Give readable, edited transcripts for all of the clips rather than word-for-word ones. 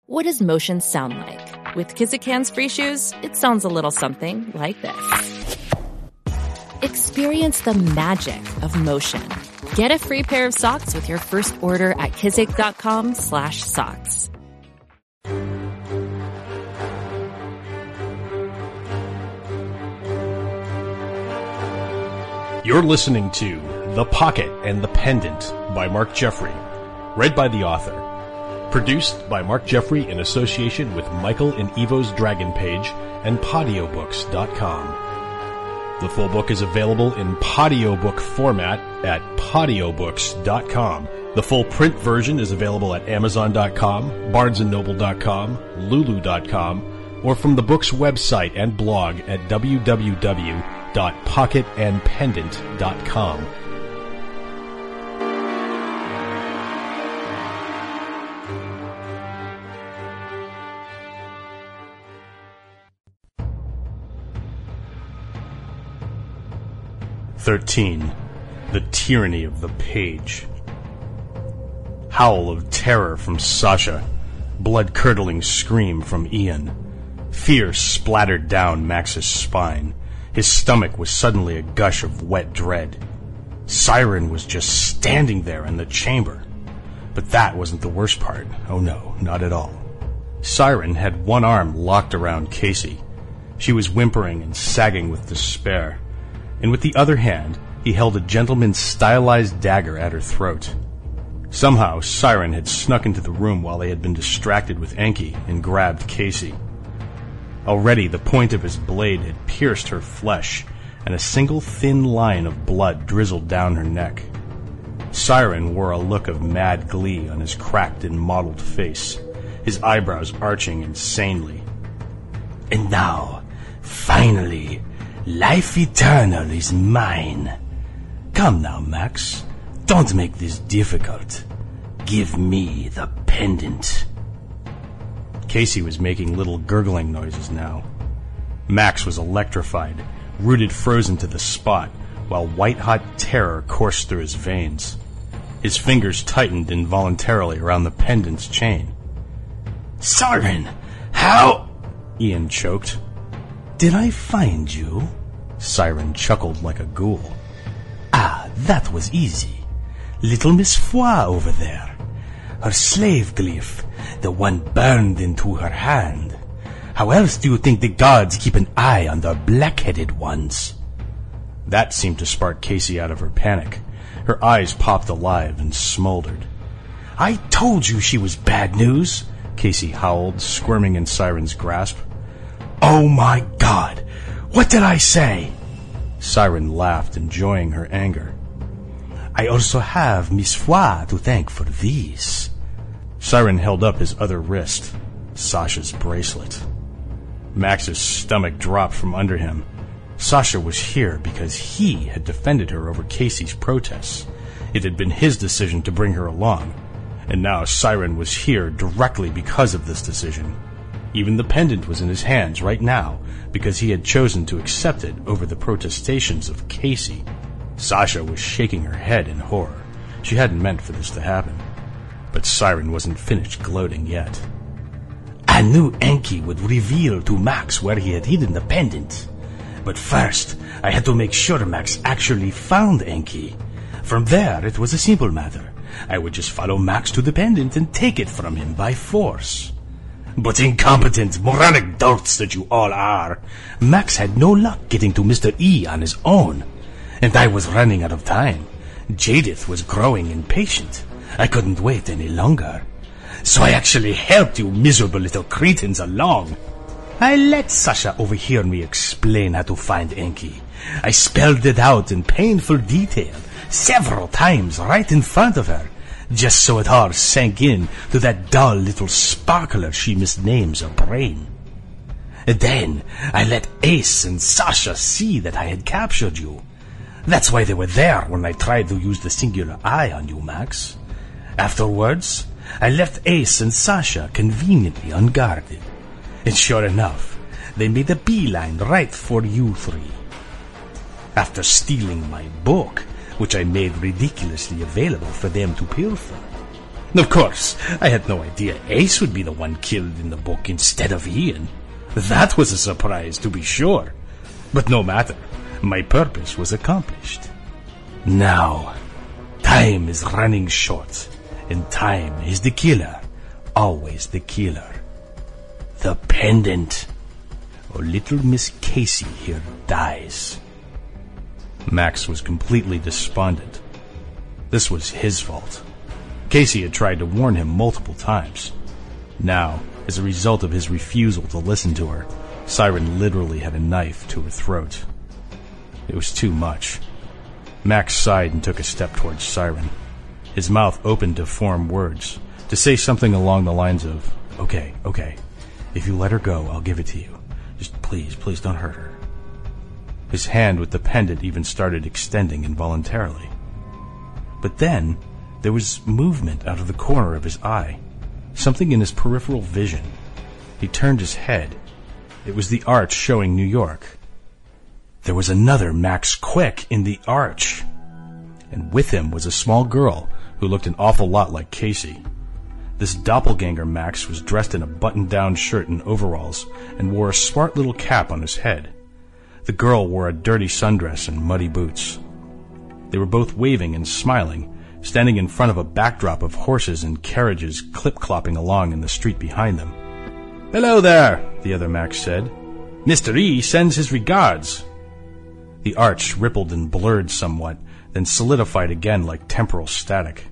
What does motion sound like? With Kizikans free shoes, it sounds a little something like this. Experience the magic of motion. Get a free pair of socks with your first order at kizik.com/socks. You're listening to The Pocket and the Pendant by Mark Jeffrey, read by the author. Produced by Mark Jeffrey in association with Michael and Evo's Dragon Page and Podiobooks.com. The full book is available in Podiobook format at Podiobooks.com. The full print version is available at Amazon.com, BarnesandNoble.com, Lulu.com, or from the book's website and blog at www.pocketandpendant.com. The Tyranny of the Page. Howl of terror from Sasha. Blood-curdling scream from Ian. Fear splattered down Max's spine. His stomach was suddenly a gush of wet dread. Siren was just standing there in the chamber. But that wasn't the worst part. Oh no, not at all. Siren had one arm locked around Casey. She was whimpering and sagging with despair. And with the other hand, he held a gentleman's stylized dagger at her throat. Somehow, Siren had snuck into the room while they had been distracted with Enki and grabbed Casey. Already the point of his blade had pierced her flesh, and a single thin line of blood drizzled down her neck. Siren wore a look of mad glee on his cracked and mottled face, his eyebrows arching insanely. And now, finally, life eternal is mine. Come now, Max. Don't make this difficult. Give me the pendant. Casey was making little gurgling noises now. Max was electrified, rooted frozen to the spot, while white-hot terror coursed through his veins. His fingers tightened involuntarily around the pendant's chain. Siren, how? Ian choked. Did I find you? Siren chuckled like a ghoul. Ah, that was easy. Little Miss Foy over there. Her slave glyph, the one burned into her hand. How else do you think the gods keep an eye on their black-headed ones? That seemed to spark Casey out of her panic. Her eyes popped alive and smoldered. I told you she was bad news, Casey howled, squirming in Siren's grasp. Oh my God! What did I say? Siren laughed, enjoying her anger. I also have Miss Foy to thank for these. Siren held up his other wrist, Sasha's bracelet. Max's stomach dropped from under him. Sasha was here because he had defended her over Casey's protests. It had been his decision to bring her along, and now Siren was here directly because of this decision. Even the pendant was in his hands right now because he had chosen to accept it over the protestations of Casey. Sasha was shaking her head in horror. She hadn't meant for this to happen. But Siren wasn't finished gloating yet. I knew Enki would reveal to Max where he had hidden the pendant. But first, I had to make sure Max actually found Enki. From there, it was a simple matter. I would just follow Max to the pendant and take it from him by force. But incompetent, moronic dolts that you all are, Max had no luck getting to Mr. E on his own. And I was running out of time. Jadith was growing impatient. I couldn't wait any longer. So I actually helped you miserable little cretins along. I let Sasha overhear me explain how to find Enki. I spelled it out in painful detail, several times right in front of her, just so it all sank in to that dull little sparkler she misnames her brain. Then I let Ace and Sasha see that I had captured you. That's why they were there when I tried to use the singular eye on you, Max. Afterwards, I left Ace and Sasha conveniently unguarded. And sure enough, they made a beeline right for you three. After stealing my book, which I made ridiculously available for them to pilfer. Of course, I had no idea Ace would be the one killed in the book instead of Ian. That was a surprise, to be sure. But no matter, my purpose was accomplished. Now, time is running short, and time is the killer, always the killer. The pendant, or little Miss Casey here dies. Max was completely despondent. This was his fault. Casey had tried to warn him multiple times. Now, as a result of his refusal to listen to her, Siren literally had a knife to her throat. It was too much. Max sighed and took a step towards Siren. His mouth opened to form words, to say something along the lines of, Okay. If you let her go, I'll give it to you. Just please don't hurt her. His hand with the pendant even started extending involuntarily. But then, there was movement out of the corner of his eye. Something in his peripheral vision. He turned his head. It was the arch showing New York. There was another Max Quick in the arch. And with him was a small girl who looked an awful lot like Casey. This doppelganger Max was dressed in a button-down shirt and overalls and wore a smart little cap on his head. The girl wore a dirty sundress and muddy boots. They were both waving and smiling, standing in front of a backdrop of horses and carriages clip-clopping along in the street behind them. "Hello there," the other Max said. "Mr. E sends his regards." The arch rippled and blurred somewhat, then solidified again like temporal static.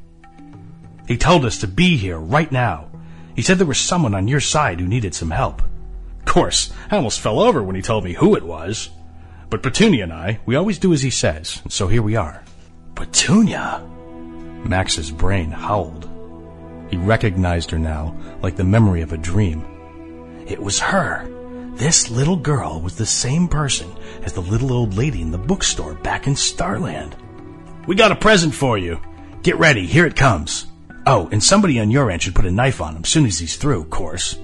"He told us to be here right now. He said there was someone on your side who needed some help. Of course, I almost fell over when he told me who it was. But Petunia and I, we always do as he says, and so here we are." "Petunia?" Max's brain howled. He recognized her now, like the memory of a dream. It was her. This little girl was the same person as the little old lady in the bookstore back in Starland. "We got a present for you. Get ready, here it comes. Oh, and somebody on your end should put a knife on him soon as he's through, of course."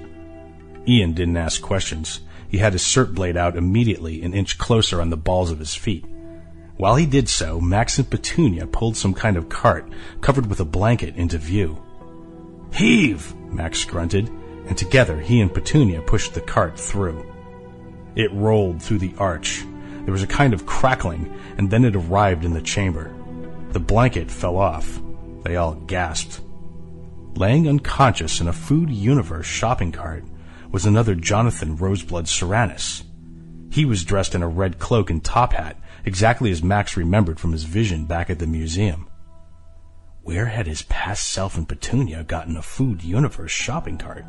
Ian didn't ask questions. He had his cert blade out immediately, an inch closer on the balls of his feet. While he did so, Max and Petunia pulled some kind of cart covered with a blanket into view. "Heave!" Max grunted, and together he and Petunia pushed the cart through. It rolled through the arch. There was a kind of crackling, and then it arrived in the chamber. The blanket fell off. They all gasped. Laying unconscious in a Food Universe shopping cart was another Jonathan Roseblood Serranus. He was dressed in a red cloak and top hat, exactly as Max remembered from his vision back at the museum. Where had his past self and Petunia gotten a Food Universe shopping cart?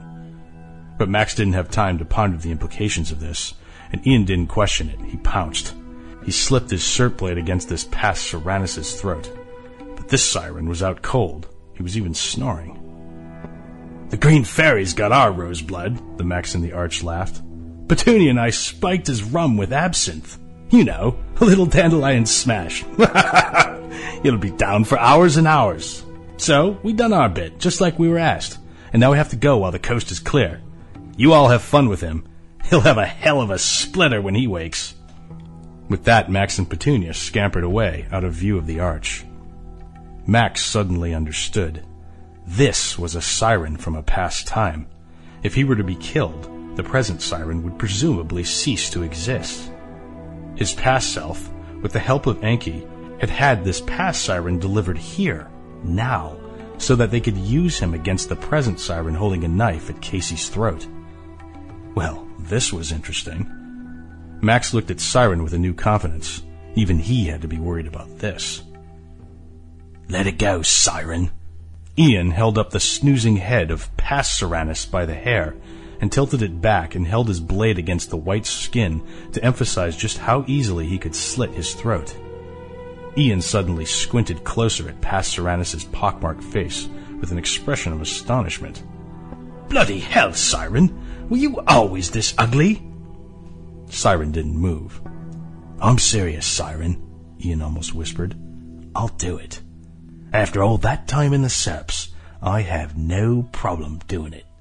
But Max didn't have time to ponder the implications of this, and Ian didn't question it. He pounced. He slipped his cert blade against this past Serranus' throat. But this siren was out cold. He was even snoring. "The Green Fairy's got our Roseblood," the Max in the arch laughed. "Petunia and I spiked his rum with absinthe. You know, a little dandelion smash. It'll be down for hours and hours. So, we done our bit, just like we were asked. And now we have to go while the coast is clear. You all have fun with him. He'll have a hell of a splitter when he wakes." With that, Max and Petunia scampered away, out of view of the arch. Max suddenly understood. This was a siren from a past time. If he were to be killed, the present siren would presumably cease to exist. His past self, with the help of Enki, had had this past siren delivered here, now, so that they could use him against the present siren holding a knife at Casey's throat. Well, this was interesting. Max looked at Siren with a new confidence. Even he had to be worried about this. "Let it go, Siren." Ian held up the snoozing head of past Serranus by the hair and tilted it back and held his blade against the white skin to emphasize just how easily he could slit his throat. Ian suddenly squinted closer at past Serranus' pockmarked face with an expression of astonishment. "Bloody hell, Siren! Were you always this ugly?" Siren didn't move. "I'm serious, Siren," Ian almost whispered. "I'll do it. After all that time in the Seps, I have no problem doing it."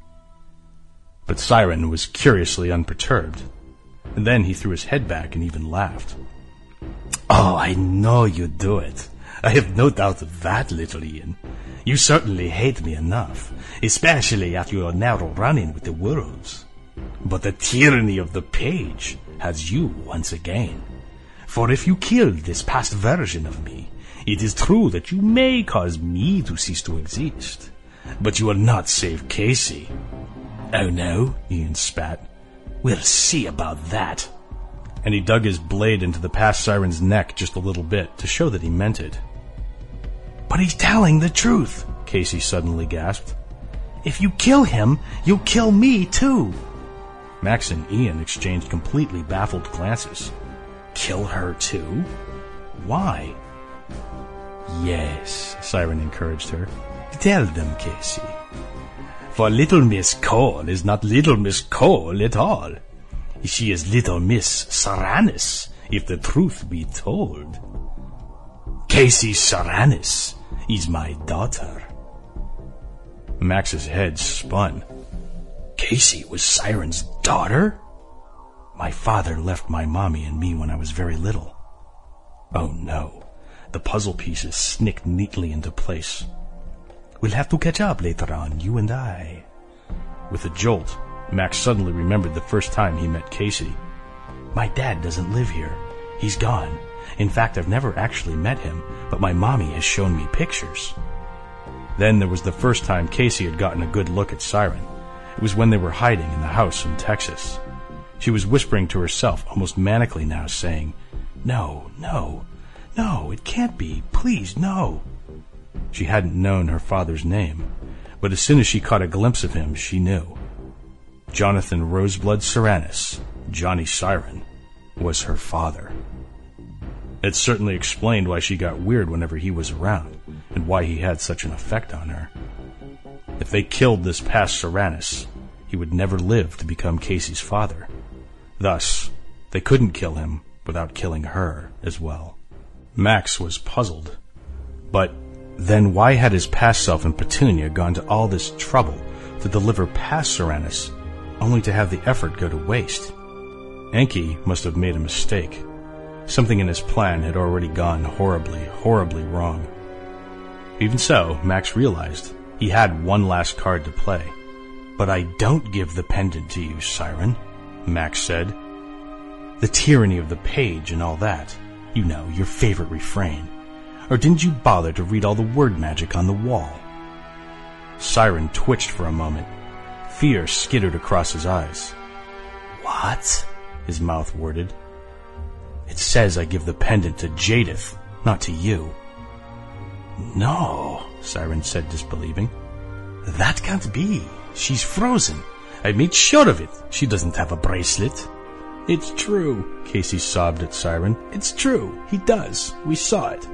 But Siren was curiously unperturbed. And then he threw his head back and even laughed. "Oh, I know you'd do it. I have no doubt of that, little Ian. You certainly hate me enough, especially after your narrow run-in with the wolves. But the tyranny of the page has you once again. For if you killed this past version of me, it is true that you may cause me to cease to exist. But you will not save Casey. Oh no, Ian spat. We'll see about that. And he dug his blade into the past siren's neck just a little bit to show that he meant it. But he's telling the truth, Casey suddenly gasped. If you kill him, you'll kill me too. Max and Ian exchanged completely baffled glances. Kill her too? Why? Yes, Siren encouraged her. Tell them, Casey. For Little Miss Cole is not Little Miss Cole at all. She is Little Miss Saranis, if the truth be told. Casey Saranis is my daughter. Max's head spun. Casey was Siren's daughter? My father left my mommy and me when I was very little. Oh no, the puzzle pieces snicked neatly into place. We'll have to catch up later on, you and I. With a jolt, Max suddenly remembered the first time he met Casey. My dad doesn't live here. He's gone. In fact, I've never actually met him, but my mommy has shown me pictures. Then there was the first time Casey had gotten a good look at Siren. It was when they were hiding in the house in Texas. She was whispering to herself, almost manically now, saying, No, no, no, it can't be. Please, no. She hadn't known her father's name, but as soon as she caught a glimpse of him, she knew. Jonathan Roseblood Saranis, Johnny Siren, was her father. It certainly explained why she got weird whenever he was around, and why he had such an effect on her. If they killed this past Saranis, he would never live to become Casey's father. Thus, they couldn't kill him without killing her as well. Max was puzzled. But then why had his past self and Petunia gone to all this trouble to deliver past Saranis, only to have the effort go to waste? Enki must have made a mistake. Something in his plan had already gone horribly, horribly wrong. Even so, Max realized he had one last card to play. But I don't give the pendant to you, Siren, Max said. The tyranny of the page and all that. You know, your favorite refrain. Or didn't you bother to read all the word magic on the wall? Siren twitched for a moment. Fear skittered across his eyes. What? His mouth worded. It says I give the pendant to Jadith, not to you. No, Siren said, disbelieving. That can't be. She's frozen. I made sure of it. She doesn't have a bracelet. It's true, Casey sobbed at Siren. It's true. He does. We saw it.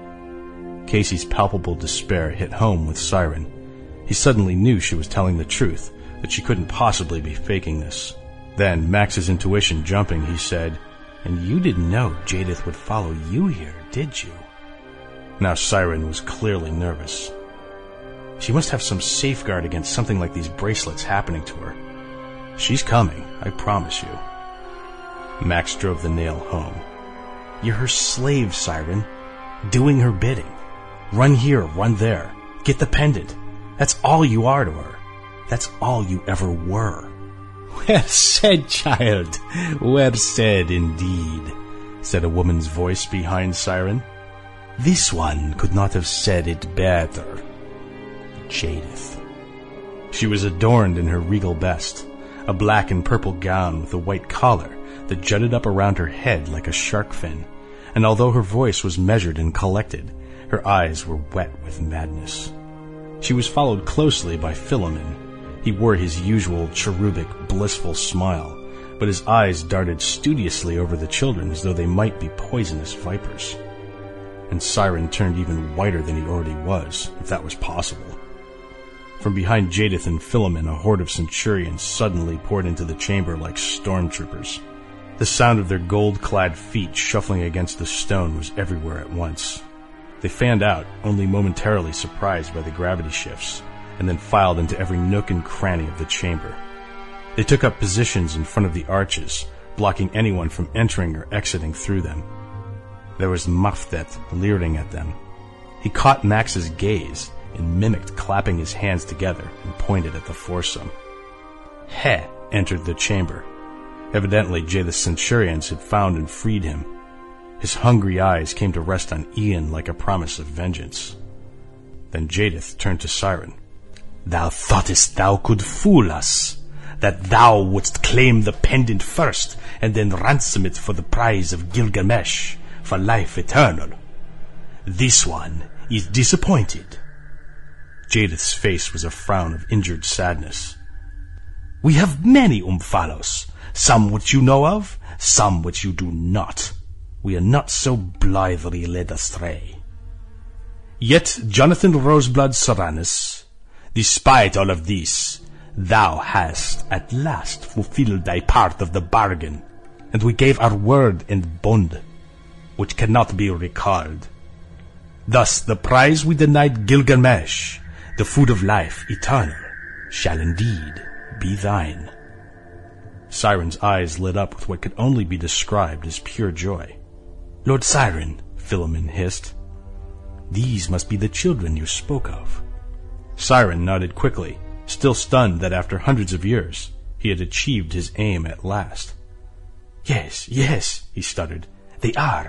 Casey's palpable despair hit home with Siren. He suddenly knew she was telling the truth, that she couldn't possibly be faking this. Then, Max's intuition jumping, he said, And you didn't know Jadith would follow you here, did you? Now Siren was clearly nervous. She must have some safeguard against something like these bracelets happening to her. She's coming, I promise you. Max drove the nail home. You're her slave, Siren. Doing her bidding. Run here, run there. Get the pendant. That's all you are to her. That's all you ever were. Well said, child. Well said, indeed, said a woman's voice behind Siren. This one could not have said it better. Jadith. She was adorned in her regal best, a black and purple gown with a white collar that jutted up around her head like a shark fin, and although her voice was measured and collected, her eyes were wet with madness. She was followed closely by Philemon. He wore his usual cherubic, blissful smile, but his eyes darted studiously over the children as though they might be poisonous vipers. And Siren turned even whiter than he already was, if that was possible. From behind Jadith and Philemon, a horde of centurions suddenly poured into the chamber like stormtroopers. The sound of their gold-clad feet shuffling against the stone was everywhere at once. They fanned out, only momentarily surprised by the gravity shifts, and then filed into every nook and cranny of the chamber. They took up positions in front of the arches, blocking anyone from entering or exiting through them. There was Mafdet leering at them, He caught Max's gaze and mimicked clapping his hands together and pointed at the foursome. He entered the chamber. Evidently, Jay the Centurions had found and freed him. His hungry eyes came to rest on Ian like a promise of vengeance. Then Jadith turned to Siren. Thou thoughtest thou could fool us, that thou wouldst claim the pendant first, and then ransom it for the prize of Gilgamesh, for life eternal. This one is disappointed. Jadith's face was a frown of injured sadness. We have many Umphalos, some which you know of, some which you do not. We are not so blithely led astray. Yet, Jonathan Roseblood Soranus, despite all of this, thou hast at last fulfilled thy part of the bargain, and we gave our word and bond, which cannot be recalled. Thus the prize we denied Gilgamesh, the food of life eternal, shall indeed be thine. Siren's eyes lit up with what could only be described as pure joy. Lord Siren, Philemon hissed, these must be the children you spoke of. Siren nodded quickly, still stunned that after hundreds of years he had achieved his aim at last. Yes, he stuttered. They are.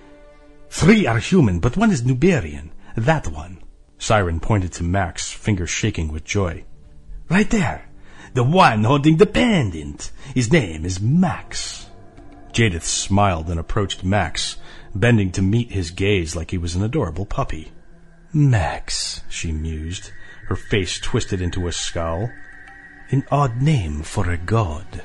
3 are human, but 1 is Nuberian. That one. Siren pointed to Max, finger shaking with joy. Right there. The one holding the pendant. His name is Max. Jadith smiled and approached Max, bending to meet his gaze like he was an adorable puppy. Max, she mused, her face twisted into a scowl. An odd name for a god.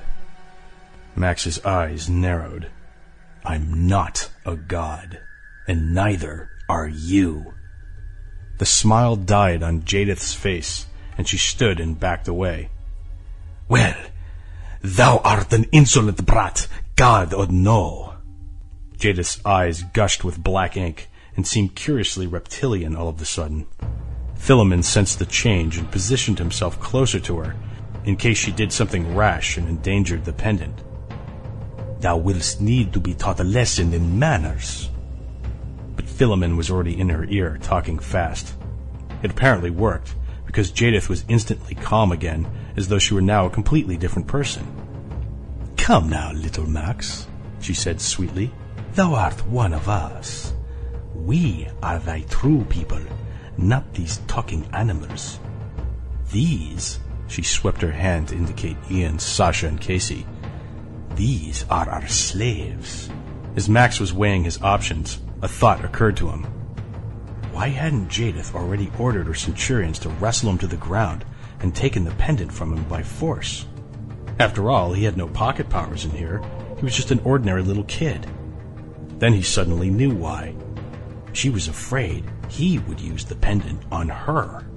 Max's eyes narrowed. I'm not a god, and neither are you. The smile died on Jadith's face, and she stood and backed away. Well, thou art an insolent brat, god or no. Jadith's eyes gushed with black ink and seemed curiously reptilian all of a sudden. Philemon sensed the change and positioned himself closer to her, in case she did something rash and endangered the pendant. Thou wilt need to be taught a lesson in manners. But Philemon was already in her ear, talking fast. It apparently worked, because Jadith was instantly calm again, as though she were now a completely different person. Come now, little Max, she said sweetly. Thou art one of us. We are thy true people, not these talking animals. These, she swept her hand to indicate Ian, Sasha, and Casey. These are our slaves. As Max was weighing his options, a thought occurred to him. Why hadn't Jadith already ordered her centurions to wrestle him to the ground and taken the pendant from him by force? After all, he had no pocket powers in here. He was just an ordinary little kid. Then he suddenly knew why. She was afraid he would use the pendant on her.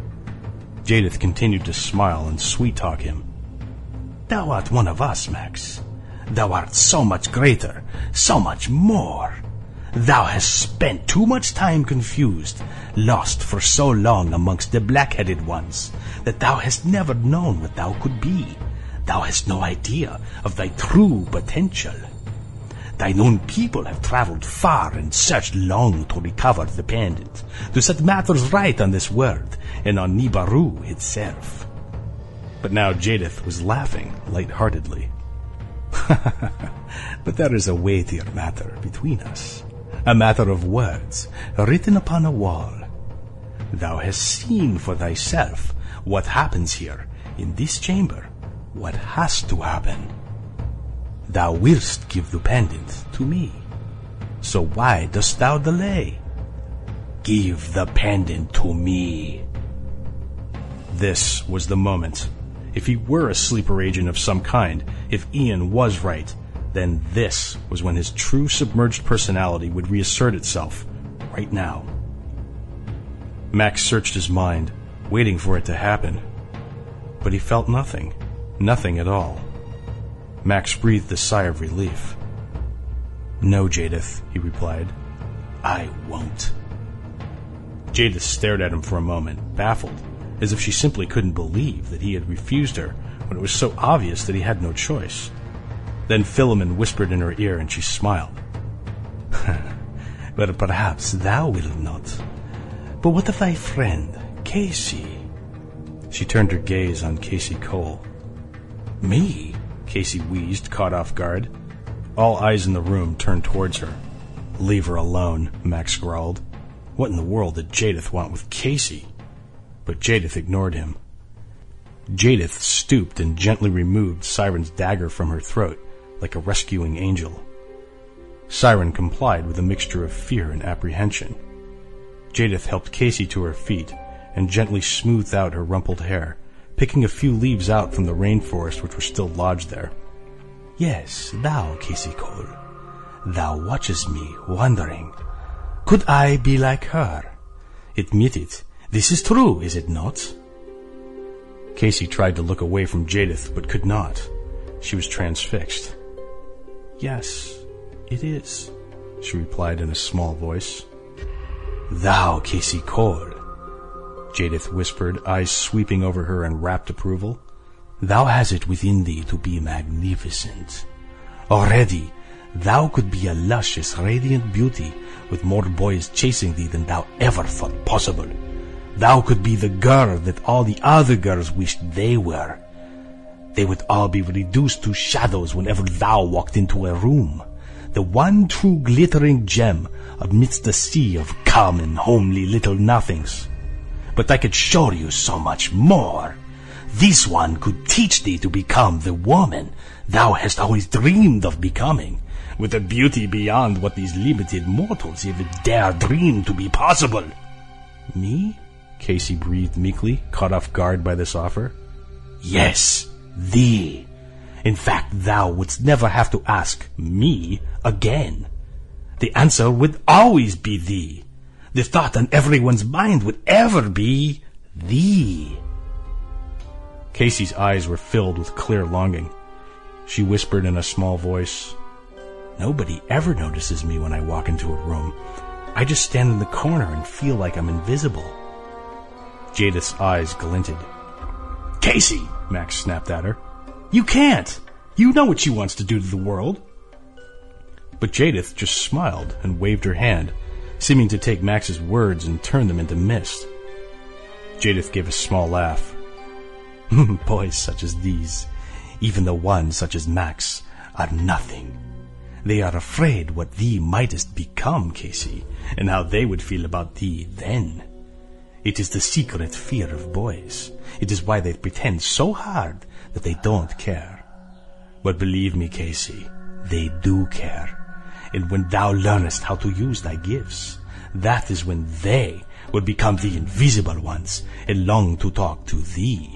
Jadith continued to smile and sweet-talk him. Thou art one of us, Max. Thou art so much greater, so much more. Thou hast spent too much time confused, lost for so long amongst the black-headed ones, that thou hast never known what thou could be. Thou hast no idea of thy true potential. Thine own people have traveled far and searched long to recover the pendant, to set matters right on this world and on Nibiru itself. But now Jadith was laughing lightheartedly. But there is a weightier matter between us, a matter of words written upon a wall. Thou hast seen for thyself what happens here in this chamber, what has to happen. Thou willst give the pendant to me, so why dost thou delay? Give the pendant to me. This was the moment. If he were a sleeper agent of some kind, if Ian was right, then this was when his true submerged personality would reassert itself, right now. Max searched his mind, waiting for it to happen. But he felt nothing. Nothing at all. Max breathed a sigh of relief. No, Jadith, he replied. I won't. Jadith stared at him for a moment, baffled, as if she simply couldn't believe that he had refused her when it was so obvious that he had no choice. Then Philemon whispered in her ear and she smiled. But perhaps thou wilt not. But what of thy friend, Casey? She turned her gaze on Casey Cole. Me? Casey wheezed, caught off guard. All eyes in the room turned towards her. Leave her alone, Max growled. What in the world did Jadith want with Casey? But Jadith ignored him. Jadith stooped and gently removed Siren's dagger from her throat, like a rescuing angel. Siren complied with a mixture of fear and apprehension. Jadith helped Casey to her feet and gently smoothed out her rumpled hair, picking a few leaves out from the rainforest which were still lodged there. Yes, thou, Casey Cole. Thou watchest me, wondering, could I be like her? Admit it, this is true, is it not? Casey tried to look away from Jadith, but could not. She was transfixed. Yes, it is, she replied in a small voice. Thou, Casey Cole, Jadith whispered, eyes sweeping over her in rapt approval. Thou hast it within thee to be magnificent. Already, thou could be a luscious, radiant beauty with more boys chasing thee than thou ever thought possible. Thou could be the girl that all the other girls wished they were. They would all be reduced to shadows whenever thou walked into a room. The one true glittering gem amidst the sea of common, homely little nothings. But I could show you so much more. This one could teach thee to become the woman thou hast always dreamed of becoming, with a beauty beyond what these limited mortals even dare dream to be possible. Me? Casey breathed meekly, caught off guard by this offer. Yes, thee. In fact, thou wouldst never have to ask me again. The answer would always be thee. The thought on everyone's mind would ever be thee. Casey's eyes were filled with clear longing. She whispered in a small voice, Nobody ever notices me when I walk into a room. I just stand in the corner and feel like I'm invisible. Jadith's eyes glinted. Casey, Max snapped at her. You can't. You know what she wants to do to the world. But Jadith just smiled and waved her hand, seeming to take Max's words and turn them into mist. Jadith gave a small laugh. Boys such as these, even the ones such as Max, are nothing. They are afraid what thee mightest become, Casey, and how they would feel about thee then. It is the secret fear of boys. It is why they pretend so hard that they don't care. But believe me, Casey, they do care. And when thou learnest how to use thy gifts, that is when they will become the invisible ones and long to talk to thee.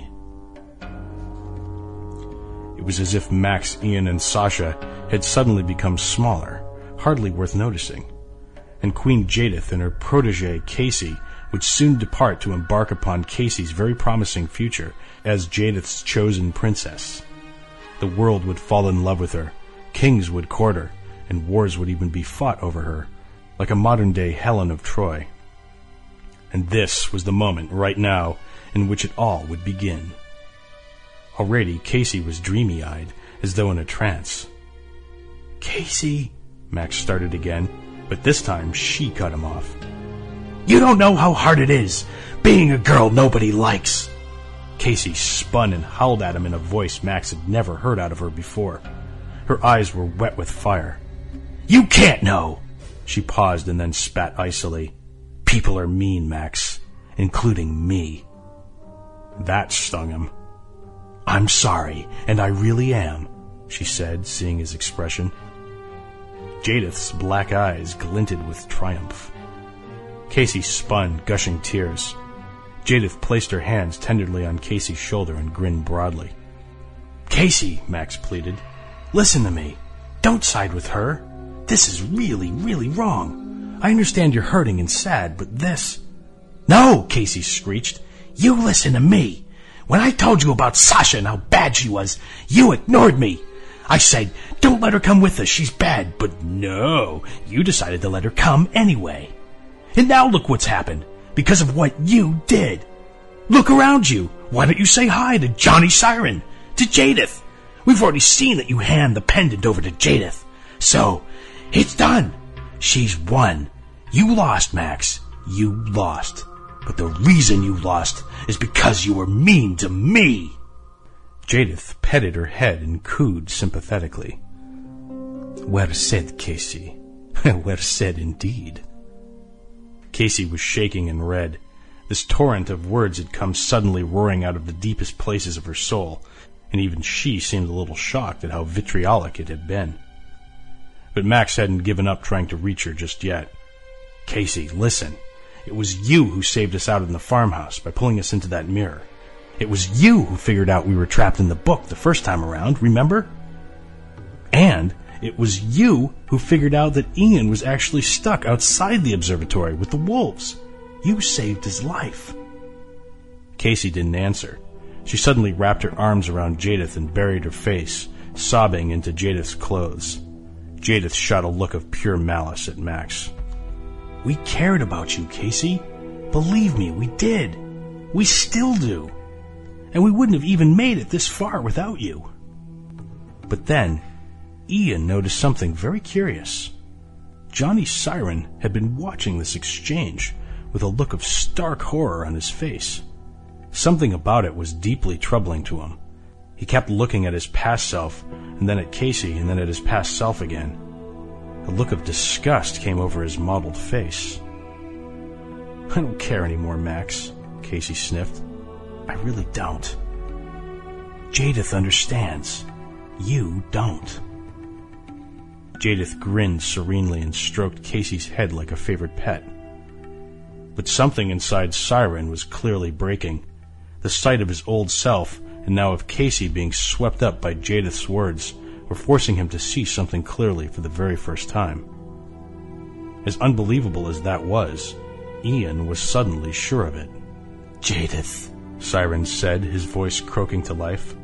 It was as if Max, Ian, and Sasha had suddenly become smaller, hardly worth noticing. And Queen Jadith and her protege, Casey, would soon depart to embark upon Casey's very promising future as Jadith's chosen princess. The world would fall in love with her, kings would court her, and wars would even be fought over her, like a modern-day Helen of Troy. And this was the moment, right now, in which it all would begin. Already, Casey was dreamy-eyed, as though in a trance. Casey, Max started again, but this time she cut him off. You don't know how hard it is, being a girl nobody likes. Casey spun and howled at him in a voice Max had never heard out of her before. Her eyes were wet with fire. You can't know! She paused and then spat icily. People are mean, Max, including me. That stung him. I'm sorry, and I really am, she said, seeing his expression. Jadith's black eyes glinted with triumph. Casey spun, gushing tears. Jadith placed her hands tenderly on Casey's shoulder and grinned broadly. Casey, Max pleaded, listen to me. Don't side with her. This is really, really wrong. I understand you're hurting and sad, but this... No, Casey screeched. You listen to me. When I told you about Sasha and how bad she was, you ignored me. I said, don't let her come with us, she's bad. But no, you decided to let her come anyway. And now look what's happened, because of what you did. Look around you. Why don't you say hi to Johnny Siren, to Jadith? We've already seen that you hand the pendant over to Jadith. So, it's done. She's won. You lost, Max. You lost. But the reason you lost is because you were mean to me. Jadith petted her head and cooed sympathetically. Well said, Casey. Well said indeed. Casey was shaking and red. This torrent of words had come suddenly roaring out of the deepest places of her soul, and even she seemed a little shocked at how vitriolic it had been. But Max hadn't given up trying to reach her just yet. Casey, listen. It was you who saved us out in the farmhouse by pulling us into that mirror. It was you who figured out we were trapped in the book the first time around, remember? And it was you who figured out that Ian was actually stuck outside the observatory with the wolves. You saved his life. Casey didn't answer. She suddenly wrapped her arms around Jadith and buried her face, sobbing into Jadith's clothes. Jadith shot a look of pure malice at Max. We cared about you, Casey. Believe me, we did. We still do. And we wouldn't have even made it this far without you. But then, Ian noticed something very curious. Johnny Siren had been watching this exchange with a look of stark horror on his face. Something about it was deeply troubling to him. He kept looking at his past self, and then at Casey, and then at his past self again. A look of disgust came over his mottled face. I don't care anymore, Max, Casey sniffed. I really don't. Jadith understands. You don't. Jadith grinned serenely and stroked Casey's head like a favorite pet. But something inside Siren was clearly breaking. The sight of his old self, and now of Casey being swept up by Jadith's words, were forcing him to see something clearly for the very first time. As unbelievable as that was, Ian was suddenly sure of it. Jadith, Siren said, his voice croaking to life.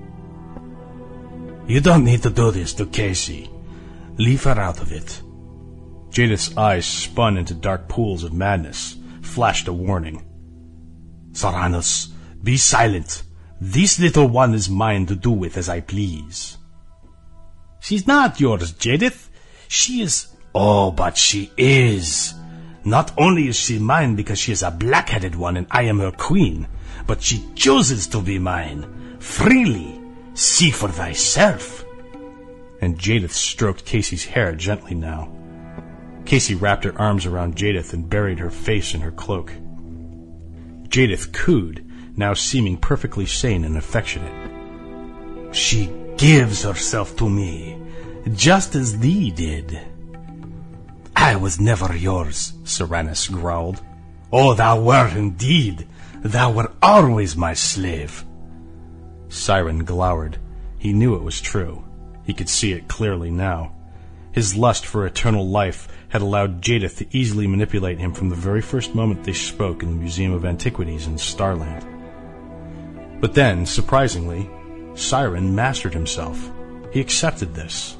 You don't need to do this to Casey. Leave her out of it. Jadith's eyes spun into dark pools of madness, flashed a warning. Soranus, be silent. This little one is mine to do with as I please. She's not yours, Jadith. She is... Oh, but she is. Not only is she mine because she is a black-headed one and I am her queen, but she chooses to be mine, freely. See for thyself. And Jadith stroked Casey's hair gently now. Casey wrapped her arms around Jadith and buried her face in her cloak. Jadith cooed, now seeming perfectly sane and affectionate. She gives herself to me, just as thee did. I was never yours, Serenus growled. Oh, thou wert indeed. Thou wert always my slave. Siren glowered. He knew it was true. He could see it clearly now. His lust for eternal life had allowed Jadith to easily manipulate him from the very first moment they spoke in the Museum of Antiquities in Starland. But then, surprisingly, Siren mastered himself. He accepted this.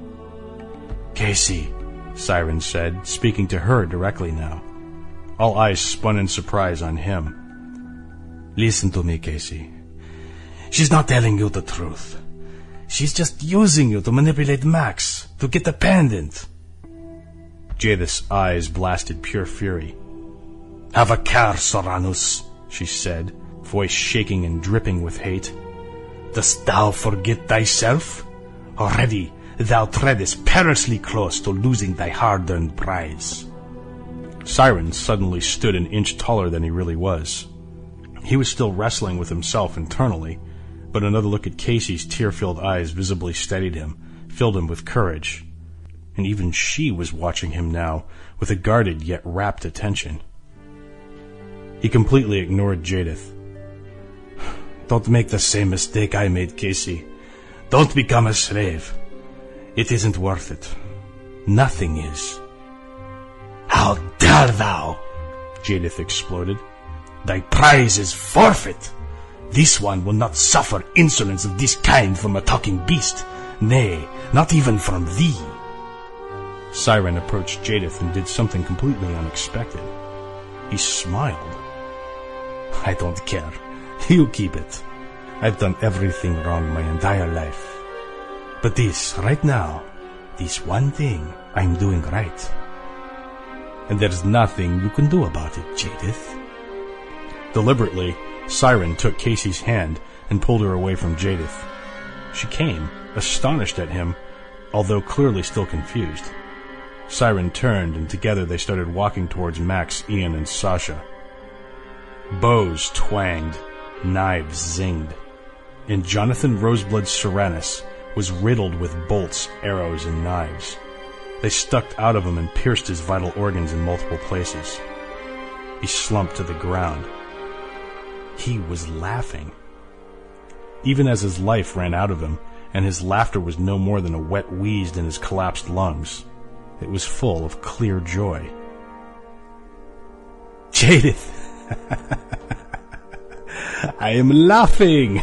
Casey, Siren said, speaking to her directly now. All eyes spun in surprise on him. Listen to me, Casey. She's not telling you the truth. She's just using you to manipulate Max, to get the pendant. Jadith's eyes blasted pure fury. Have a care, Soranus, she said, voice shaking and dripping with hate. Dost thou forget thyself? Already thou treadest perilously close to losing thy hard-earned prize. Siren suddenly stood an inch taller than he really was. He was still wrestling with himself internally, but another look at Casey's tear-filled eyes visibly steadied him, filled him with courage. And even she was watching him now, with a guarded yet rapt attention. He completely ignored Jadith. Don't make the same mistake I made, Casey. Don't become a slave. It isn't worth it. Nothing is. How dare thou? Jadith exploded. Thy prize is forfeit. This one will not suffer insolence of this kind from a talking beast. Nay, not even from thee. Siren approached Jadith and did something completely unexpected. He smiled. I don't care. You keep it. I've done everything wrong my entire life. But this, right now, this one thing, I'm doing right. And there's nothing you can do about it, Jadith. Deliberately, Siren took Casey's hand and pulled her away from Jadith. She came, astonished at him, although clearly still confused. Siren turned, and together they started walking towards Max, Ian, and Sasha. Bows twanged, knives zinged, and Jonathan Roseblood Serenus was riddled with bolts, arrows, and knives. They stuck out of him and pierced his vital organs in multiple places. He slumped to the ground. He was laughing. Even as his life ran out of him, and his laughter was no more than a wet wheeze in his collapsed lungs, it was full of clear joy. Jadith! I am laughing!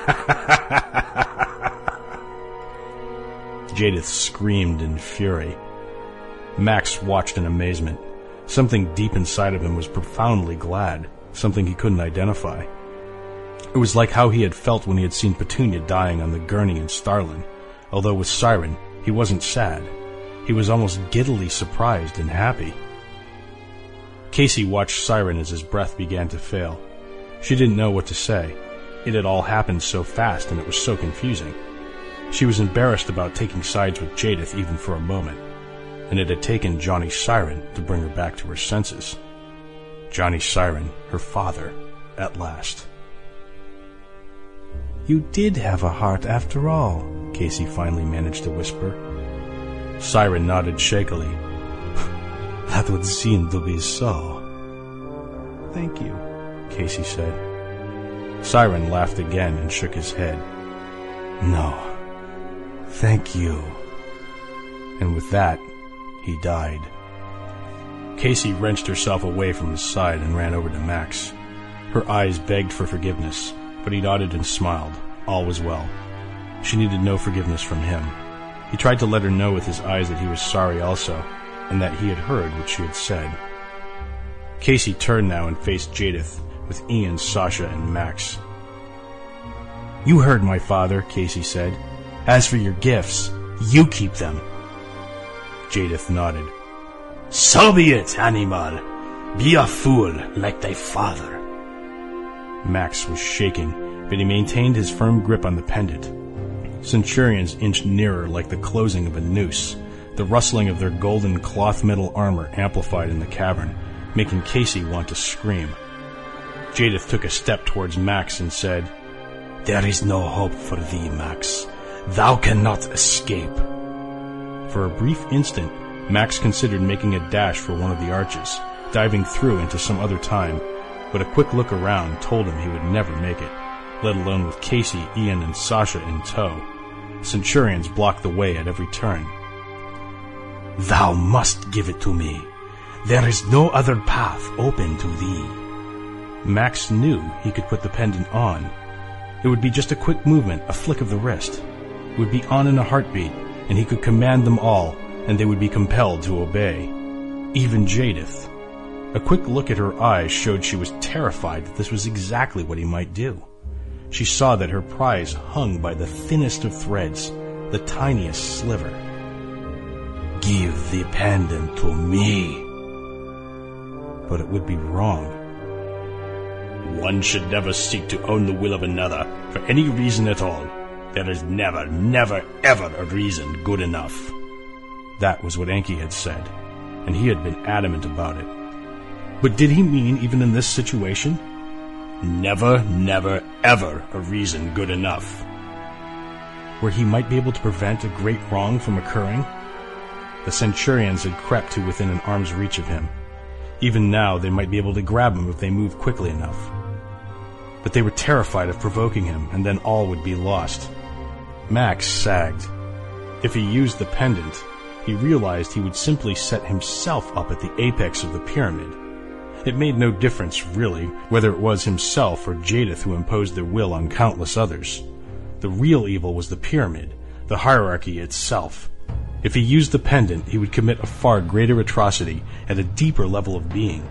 Jadith screamed in fury. Max watched in amazement. Something deep inside of him was profoundly glad, something he couldn't identify. It was like how he had felt when he had seen Petunia dying on the gurney in Starlin. Although with Siren, he wasn't sad. He was almost giddily surprised and happy. Casey watched Siren as his breath began to fail. She didn't know what to say. It had all happened so fast and it was so confusing. She was embarrassed about taking sides with Jadith even for a moment, and it had taken Johnny Siren to bring her back to her senses. Johnny Siren, her father, at last. You did have a heart after all, Casey finally managed to whisper. Siren nodded shakily. That would seem to be so. Thank you, Casey said. Siren laughed again and shook his head. No, thank you. And with that, he died. Casey wrenched herself away from his side and ran over to Max. Her eyes begged for forgiveness, but he nodded and smiled. All was well. She needed no forgiveness from him. He tried to let her know with his eyes that he was sorry also, and that he had heard what she had said. Casey turned now and faced Jadith, with Ian, Sasha, and Max. You heard my father, Casey said. As for your gifts, you keep them. Jadith nodded. So be it, animal. Be a fool like thy father. Max was shaking, but he maintained his firm grip on the pendant. Centurions inched nearer like the closing of a noose. The rustling of their golden cloth metal armor amplified in the cavern, making Casey want to scream. Jadith took a step towards Max and said, There is no hope for thee, Max. Thou cannot escape. For a brief instant, Max considered making a dash for one of the arches, diving through into some other time, but a quick look around told him he would never make it, let alone with Casey, Ian, and Sasha in tow. Centurions blocked the way at every turn. Thou must give it to me. There is no other path open to thee. Max knew he could put the pendant on. It would be just a quick movement, a flick of the wrist. It would be on in a heartbeat, and he could command them all, and they would be compelled to obey. Even Jadith. A quick look at her eyes showed she was terrified that this was exactly what he might do. She saw that her prize hung by the thinnest of threads, the tiniest sliver. Give the pendant to me. But it would be wrong. One should never seek to own the will of another, for any reason at all. There is never, never, ever a reason good enough. That was what Enki had said, and he had been adamant about it. But did he mean even in this situation? Never, never, ever a reason good enough. Where he might be able to prevent a great wrong from occurring? The Centurions had crept to within an arm's reach of him. Even now they might be able to grab him if they moved quickly enough. But they were terrified of provoking him, and then all would be lost. Max sagged. If he used the pendant, he realized he would simply set himself up at the apex of the pyramid. It made no difference, really, whether it was himself or Jadith who imposed their will on countless others. The real evil was the pyramid, the hierarchy itself. If he used the pendant, he would commit a far greater atrocity at a deeper level of being.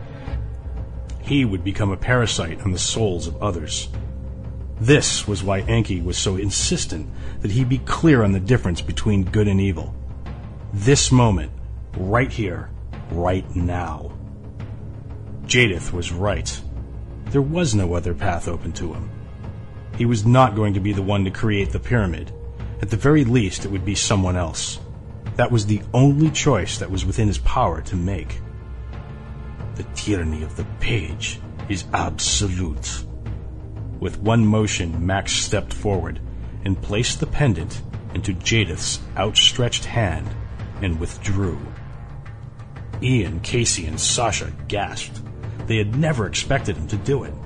He would become a parasite on the souls of others. This was why Enki was so insistent that he be clear on the difference between good and evil. This moment, right here, right now. Jadith was right. There was no other path open to him. He was not going to be the one to create the pyramid. At the very least, it would be someone else. That was the only choice that was within his power to make. The tyranny of the page is absolute. With one motion, Max stepped forward and placed the pendant into Jadith's outstretched hand and withdrew. Ian, Casey, and Sasha gasped. They had never expected him to do it.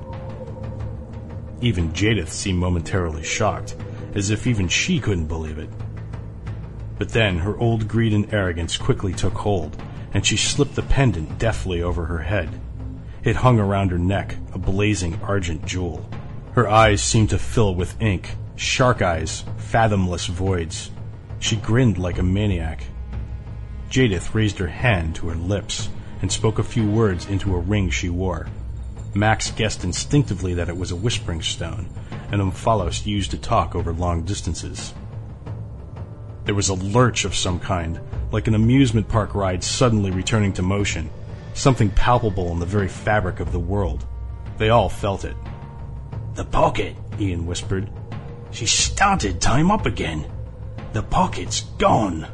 Even Jadith seemed momentarily shocked, as if even she couldn't believe it. But then her old greed and arrogance quickly took hold, and she slipped the pendant deftly over her head. It hung around her neck, a blazing argent jewel. Her eyes seemed to fill with ink, shark eyes, fathomless voids. She grinned like a maniac. Jadith raised her hand to her lips and spoke a few words into a ring she wore. Max guessed instinctively that it was a whispering stone, an Omphalos used to talk over long distances. There was a lurch of some kind, like an amusement park ride suddenly returning to motion, something palpable in the very fabric of the world. They all felt it. "The pocket," Ian whispered. "She started time up again. The pocket's gone."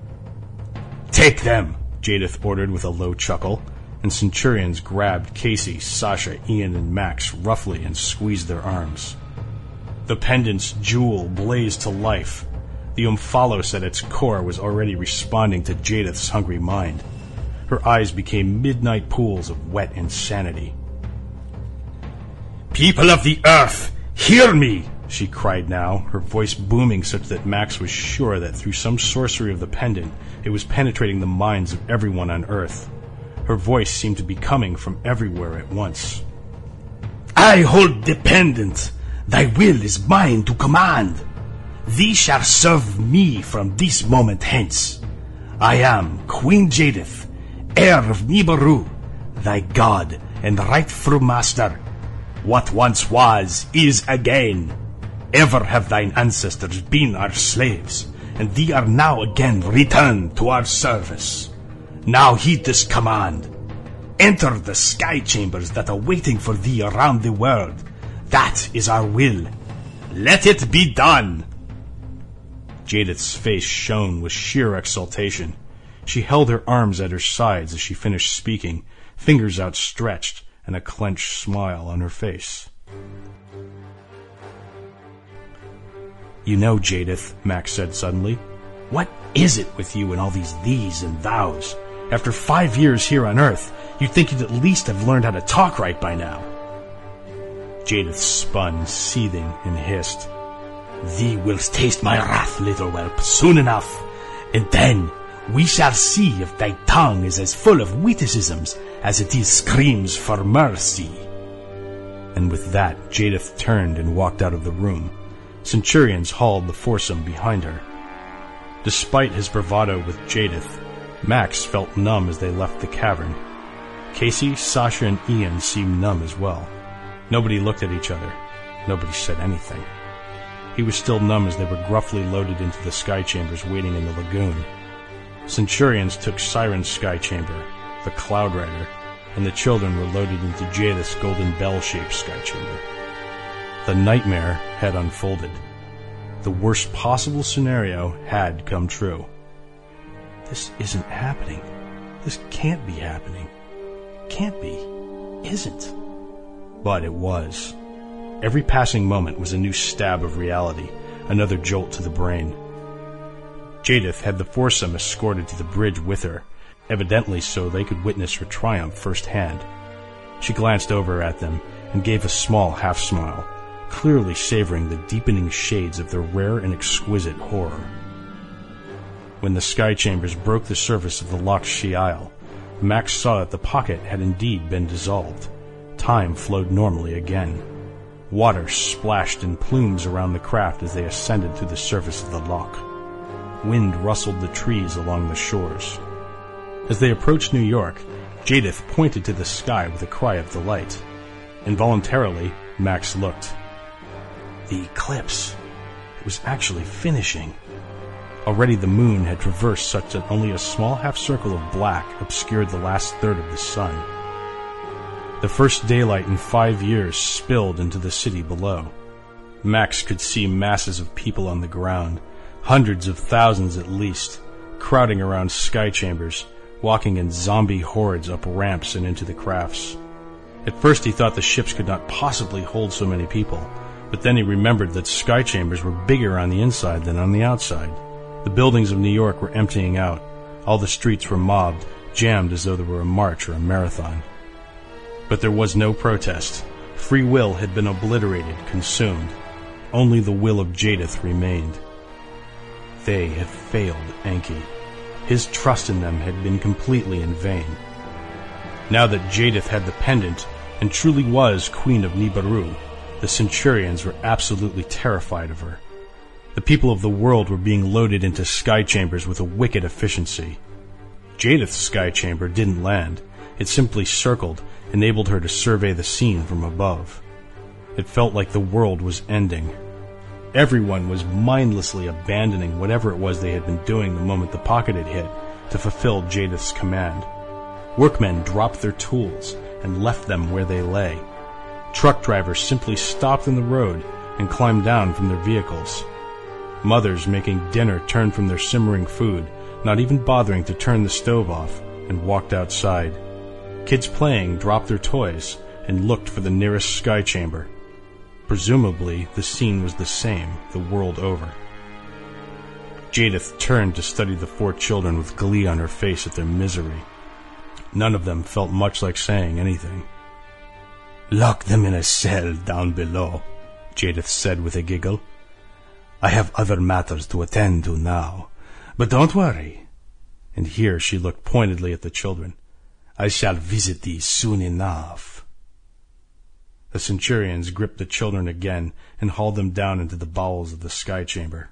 "Take them," Jadith ordered with a low chuckle, and Centurions grabbed Casey, Sasha, Ian, and Max roughly and squeezed their arms. The pendant's jewel blazed to life. The Omphalos at its core was already responding to Jadith's hungry mind. Her eyes became midnight pools of wet insanity. "People of the earth, hear me!" she cried now, her voice booming such that Max was sure that through some sorcery of the pendant, it was penetrating the minds of everyone on Earth. Her voice seemed to be coming from everywhere at once. "I hold the pendant. Thy will is mine to command. Thee shall serve me from this moment hence. I am Queen Jadith, heir of Nibiru, thy god and rightful master. What once was, is again. Ever have thine ancestors been our slaves, and thee are now again returned to our service. Now heed this command. Enter the sky chambers that are waiting for thee around the world. That is our will. Let it be done." Jadith's face shone with sheer exultation. She held her arms at her sides as she finished speaking, fingers outstretched and a clenched smile on her face. "You know, Jadith," Max said suddenly, "what is it with you and all these thees and thous? After 5 years here on Earth, you'd think you'd at least have learned how to talk right by now." Jadith spun, seething, and hissed, "Thee wilt taste my wrath, little whelp, soon enough, and then we shall see if thy tongue is as full of witticisms as it is screams for mercy." And with that, Jadith turned and walked out of the room. Centurions hauled the foursome behind her. Despite his bravado with Jadith, Max felt numb as they left the cavern. Casey, Sasha, and Ian seemed numb as well. Nobody looked at each other. Nobody said anything. He was still numb as they were gruffly loaded into the sky chambers waiting in the lagoon. Centurions took Siren's sky chamber, the Cloud Rider, and the children were loaded into Jadith's golden bell-shaped sky chamber. The nightmare had unfolded. The worst possible scenario had come true. This isn't happening. This can't be happening. Can't be. Isn't. But it was. Every passing moment was a new stab of reality, another jolt to the brain. Jadith had the foursome escorted to the bridge with her, evidently so they could witness her triumph firsthand. She glanced over at them and gave a small half-smile, clearly savoring the deepening shades of their rare and exquisite horror. When the sky chambers broke the surface of the locked She Isle, Max saw that the pocket had indeed been dissolved. Time flowed normally again. Water splashed in plumes around the craft as they ascended to the surface of the loch. Wind rustled the trees along the shores. As they approached New York, Jadith pointed to the sky with a cry of delight. Involuntarily, Max looked. The eclipse. It was actually finishing. Already the moon had traversed such that only a small half-circle of black obscured the last third of the sun. The first daylight in 5 years spilled into the city below. Max could see masses of people on the ground, hundreds of thousands at least, crowding around sky chambers, walking in zombie hordes up ramps and into the crafts. At first he thought the ships could not possibly hold so many people, but then he remembered that sky chambers were bigger on the inside than on the outside. The buildings of New York were emptying out. All the streets were mobbed, jammed as though there were a march or a marathon. But there was no protest. Free will had been obliterated, consumed. Only the will of Jadeth remained. They had failed Enki. His trust in them had been completely in vain. Now that Jadeth had the pendant and truly was Queen of Nibiru, the Centurions were absolutely terrified of her. The people of the world were being loaded into sky chambers with a wicked efficiency. Jadeth's sky chamber didn't land. It simply circled, enabled her to survey the scene from above. It felt like the world was ending. Everyone was mindlessly abandoning whatever it was they had been doing the moment the pocket had hit to fulfill Jadeth's command. Workmen dropped their tools and left them where they lay. Truck drivers simply stopped in the road and climbed down from their vehicles. Mothers making dinner turned from their simmering food, not even bothering to turn the stove off, and walked outside. Kids playing dropped their toys and looked for the nearest sky chamber. Presumably, the scene was the same the world over. Jadeth turned to study the 4 children with glee on her face at their misery. None of them felt much like saying anything. "Lock them in a cell down below," Jadeth said with a giggle. "I have other matters to attend to now, but don't worry." And here she looked pointedly at the children. "I shall visit thee soon enough." The Centurions gripped the children again and hauled them down into the bowels of the sky chamber.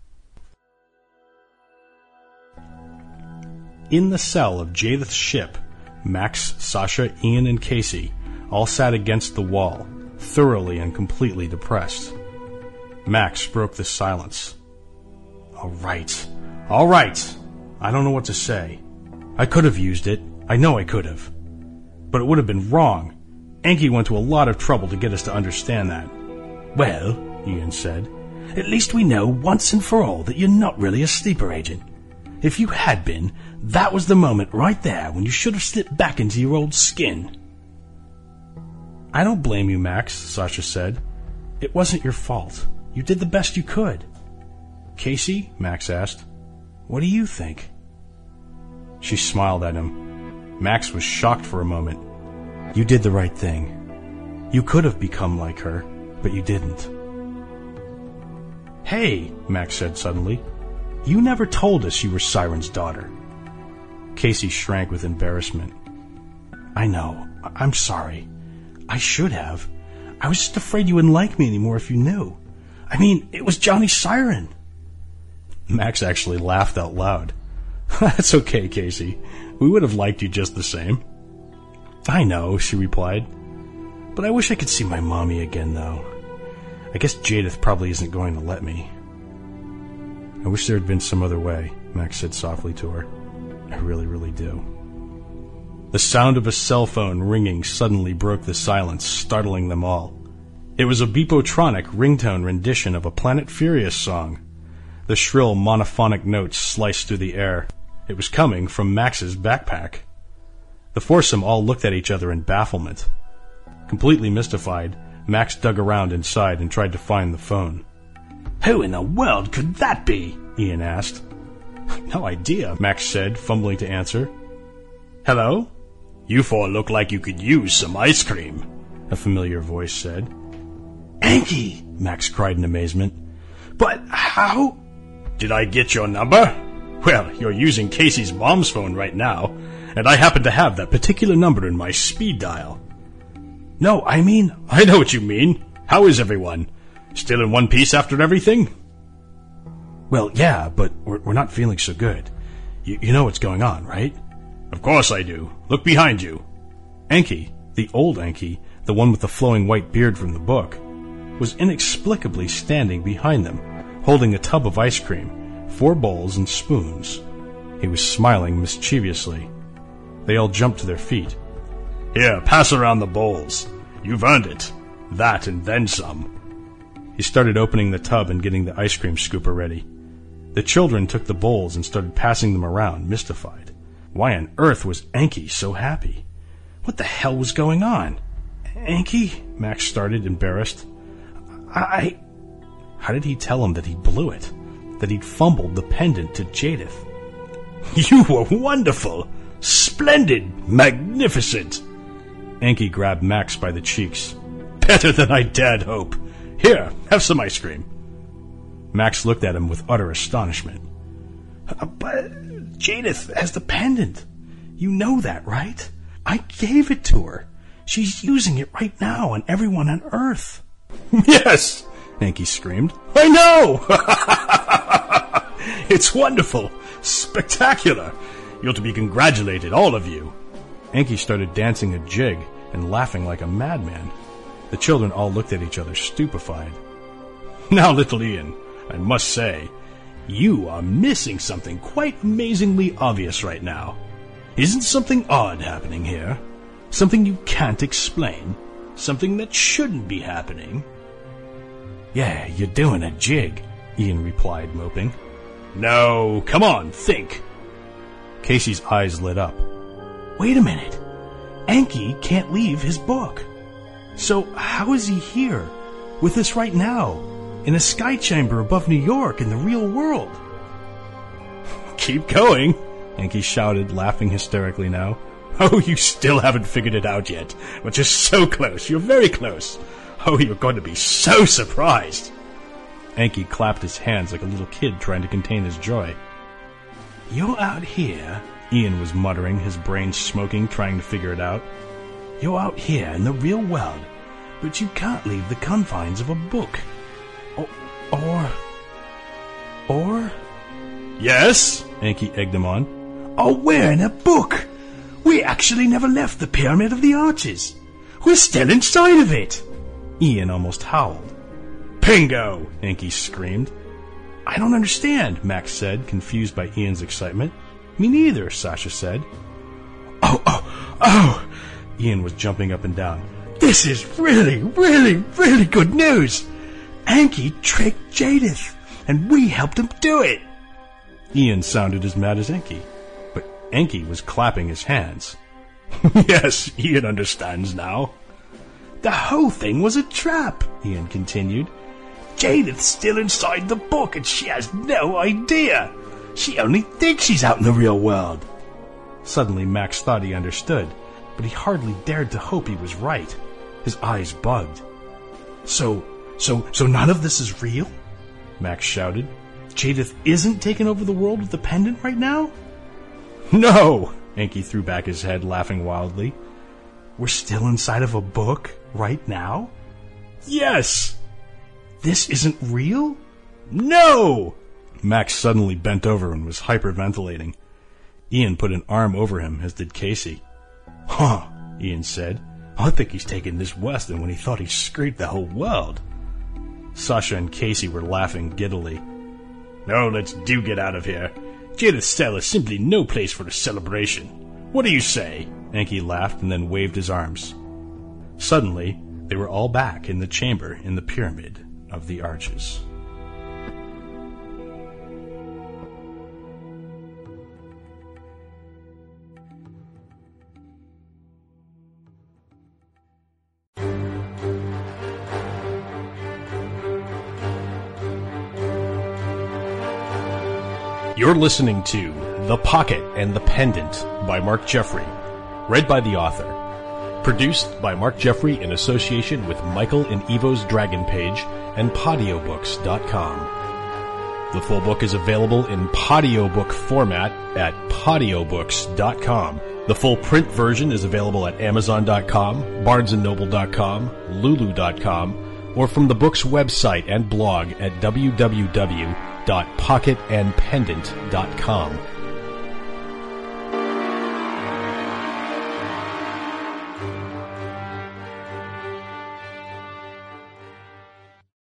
In the cell of Jadeth's ship, Max, Sasha, Ian, and Casey all sat against the wall, thoroughly and completely depressed. Max broke the silence. All right. I don't know what to say. I could have used it. I know I could have. But it would have been wrong. Enki went to a lot of trouble to get us to understand that." "Well," Ian said, "at least we know once and for all that you're not really a sleeper agent. If you had been, that was the moment right there when you should have slipped back into your old skin." "I don't blame you, Max," Sasha said. "It wasn't your fault. You did the best you could." "Casey," Max asked, "what do you think?" She smiled at him. Max was shocked for a moment. "You did the right thing. You could have become like her, but you didn't." "Hey," Max said suddenly, "you never told us you were Siren's daughter." Casey shrank with embarrassment. "I know. I'm sorry. I should have. I was just afraid you wouldn't like me anymore if you knew. I mean, it was Johnny Siren." Max actually laughed out loud. "That's okay, Casey. We would have liked you just the same." "I know," she replied. "But I wish I could see my mommy again, though. I guess Jadeth probably isn't going to let me." "I wish there had been some other way," Max said softly to her. "I really, really do." The sound of a cell phone ringing suddenly broke the silence, startling them all. It was a beepotronic ringtone rendition of a Planet Furious song. The shrill monophonic notes sliced through the air. It was coming from Max's backpack. The foursome all looked at each other in bafflement. Completely mystified, Max dug around inside and tried to find the phone. "Who in the world could that be?" Ian asked. "No idea," Max said, fumbling to answer. "Hello?" "You four look like you could use some ice cream," a familiar voice said. "Enki!" Max cried in amazement. "But how—" "Did I get your number? Well, you're using Casey's mom's phone right now, and I happen to have that particular number in my speed dial." "No, I mean—" "I know what you mean. How is everyone? Still in one piece after everything?" "Well, yeah, but we're not feeling so good. You know what's going on, right?" "Of course I do. Look behind you." Enki, the old Enki, the one with the flowing white beard from the book, was inexplicably standing behind them, holding a tub of ice cream, 4 bowls and spoons. He was smiling mischievously. They all jumped to their feet. Here, pass around the bowls. You've earned it. That and then some. He started opening the tub and getting the ice cream scooper ready. The children took the bowls and started passing them around, mystified. Why on earth was Enki so happy? What the hell was going on? Enki? Max started, embarrassed. How did he tell him that he blew it? That he'd fumbled the pendant to Jadith? You were wonderful! Splendid! Magnificent! Enki grabbed Max by the cheeks. Better than I dared hope. Here, have some ice cream. Max looked at him with utter astonishment. But Jadith has the pendant. You know that, right? I gave it to her. She's using it right now on everyone on Earth. Yes, Enki screamed. I know! It's wonderful. Spectacular. You're to be congratulated, all of you. Enki started dancing a jig and laughing like a madman. The children all looked at each other, stupefied. Now, little Ian, I must say, you are missing something quite amazingly obvious right now. Isn't something odd happening here? Something you can't explain? Something that shouldn't be happening? Yeah, you're doing a jig, Ian replied, moping. No, come on, think. Casey's eyes lit up. Wait a minute. Enki can't leave his book. So how is he here, with us right now, in a sky chamber above New York in the real world? Keep going, Enki shouted, laughing hysterically now. Oh, you still haven't figured it out yet, but you're so close, you're very close. Oh, you're going to be so surprised. Enki clapped his hands like a little kid trying to contain his joy. You're out here, Ian was muttering, his brain smoking, trying to figure it out. You're out here in the real world, but you can't leave the confines of a book. Or... Yes? Enki egged him on. Oh, we're in a book! We actually never left the Pyramid of the Arches. We're still inside of it! Ian almost howled. Bingo! Enki screamed. I don't understand, Max said, confused by Ian's excitement. Me neither, Sasha said. Oh! Ian was jumping up and down. This is really, really, really good news! Enki tricked Jadith, and we helped him do it! Ian sounded as mad as Enki, but Enki was clapping his hands. Yes, Ian understands now. The whole thing was a trap, Ian continued. Jadith's still inside the book and she has no idea. She only thinks she's out in the real world. Suddenly Max thought he understood, but he hardly dared to hope he was right. His eyes bugged. So none of this is real? Max shouted. Jadith isn't taking over the world with the pendant right now? No! Enki threw back his head, laughing wildly. We're still inside of a book right now? Yes! This isn't real? No! Max suddenly bent over and was hyperventilating. Ian put an arm over him, as did Casey. Huh, Ian said. I think he's taking this worse than when he thought he scraped the whole world. Sasha and Casey were laughing giddily. Oh, let's get out of here. Jadith's cell is simply no place for a celebration. What do you say? Enki laughed and then waved his arms. Suddenly, they were all back in the chamber in the Pyramid of the Arches. You're listening to The Pocket and the Pendant by Mark Jeffrey, read by the author. Produced by Mark Jeffrey in association with Michael and Evo's Dragon Page and Podiobooks.com. The full book is available in Podiobook format at Podiobooks.com. The full print version is available at Amazon.com, BarnesandNoble.com, Lulu.com, or from the book's website and blog at www.pocketandpendant.com.